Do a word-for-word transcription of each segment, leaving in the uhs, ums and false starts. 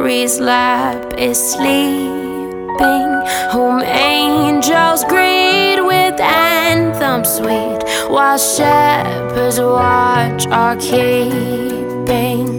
Mary's lap is sleeping, whom angels greet with anthems sweet, while shepherds watch are keeping.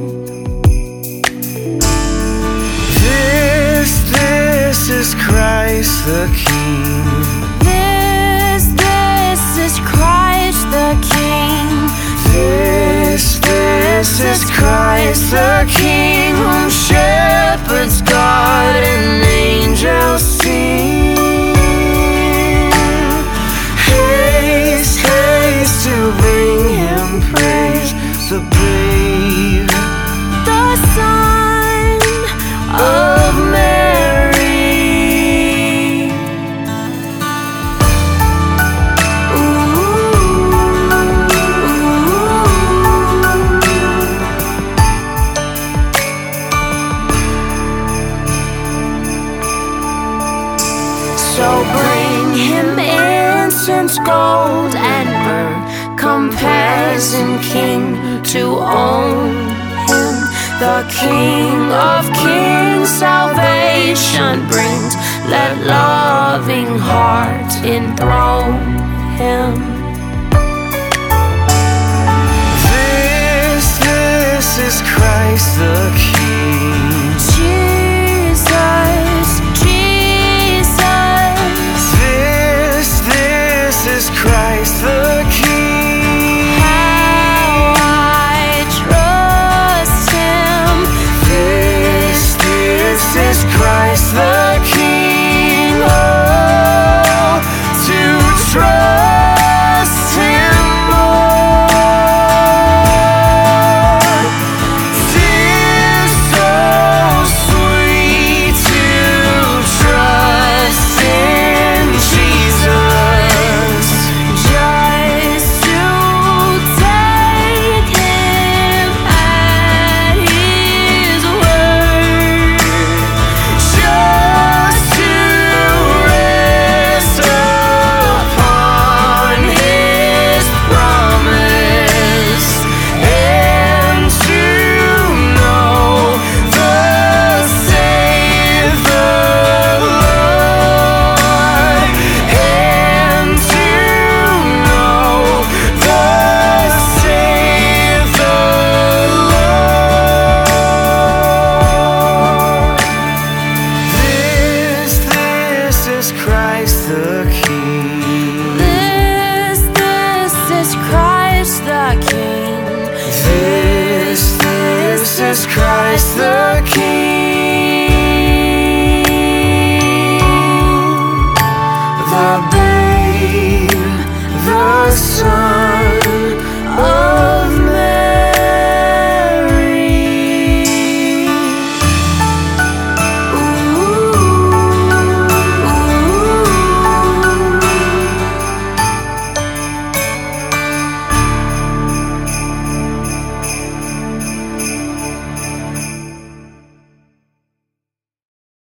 This, this is Christ the King. This, this is Christ the King. This, this is Christ the King, whom shepherds guard and angels sing. Haste, haste to bring him praise, the babe, The Son of Mary. So bring him incense, gold, and myrrh, comparing King to own him. The King of kings salvation brings, let loving hearts enthrone him.